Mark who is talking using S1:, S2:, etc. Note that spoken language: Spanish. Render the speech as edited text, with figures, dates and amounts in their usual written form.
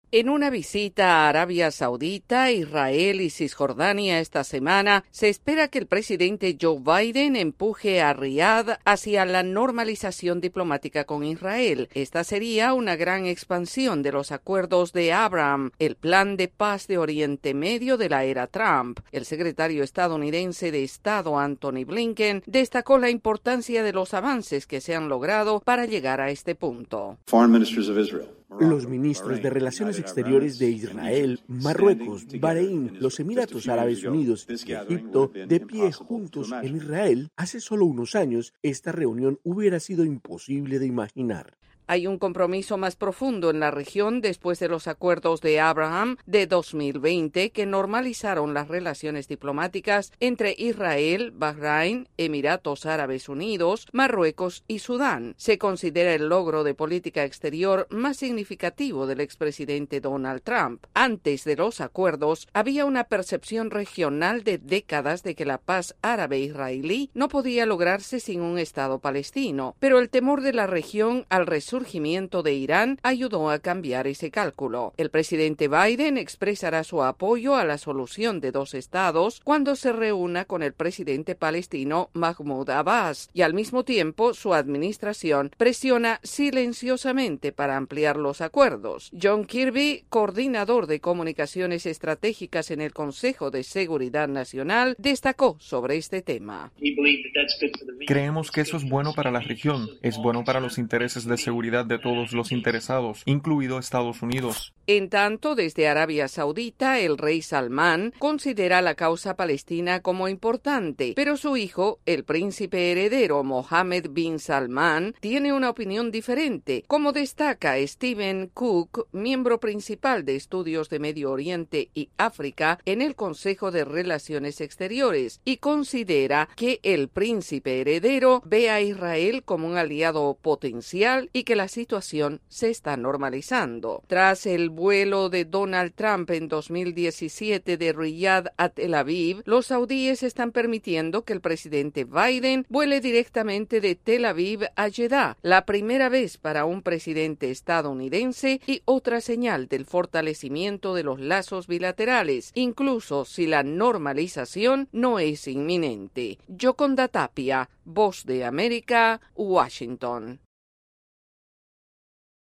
S1: En una visita a Arabia Saudita, Israel y Cisjordania esta semana, se espera que el presidente Joe Biden empuje a Riad hacia la normalización diplomática con Israel. Esta sería una gran expansión de los acuerdos de Abraham, el plan de paz de Oriente Medio de la era Trump. El secretario estadounidense de Estado, Antony Blinken, destacó la importancia de los avances que se han logrado para llegar a este punto.
S2: Los ministros de Relaciones Exteriores de Israel, Marruecos, Bahrein, los Emiratos Árabes Unidos y Egipto de pie juntos en Israel. Hace solo unos años, esta reunión hubiera sido imposible de imaginar.
S1: Hay un compromiso más profundo en la región después de los acuerdos de Abraham de 2020 que normalizaron las relaciones diplomáticas entre Israel, Bahrein, Emiratos Árabes Unidos, Marruecos y Sudán. Se considera el logro de política exterior más significativo del expresidente Donald Trump. Antes de los acuerdos, había una percepción regional de décadas de que la paz árabe-israelí no podía lograrse sin un Estado palestino, pero el temor de la región al resurgimiento de Irán ayudó a cambiar ese cálculo. El presidente Biden expresará su apoyo a la solución de dos estados cuando se reúna con el presidente palestino Mahmoud Abbas, y al mismo tiempo su administración presiona silenciosamente para ampliar los acuerdos. John Kirby, coordinador de comunicaciones estratégicas en el Consejo de Seguridad Nacional, destacó sobre este tema.
S3: Creemos que eso es bueno para la región, es bueno para los intereses de seguridad de todos los interesados, incluido Estados Unidos.
S1: En tanto, desde Arabia Saudita, el rey Salmán considera la causa palestina como importante, pero su hijo, el príncipe heredero Mohammed bin Salman, tiene una opinión diferente, como destaca Stephen Cook, miembro principal de estudios de Medio Oriente y África en el Consejo de Relaciones Exteriores, y considera que el príncipe heredero ve a Israel como un aliado potencial y que la situación se está normalizando. Tras el vuelo de Donald Trump en 2017 de Riyadh a Tel Aviv, los saudíes están permitiendo que el presidente Biden vuele directamente de Tel Aviv a Jeddah, la primera vez para un presidente estadounidense y otra señal del fortalecimiento de los lazos bilaterales, incluso si la normalización no es inminente. Yoconda Tapia, Voz de América, Washington.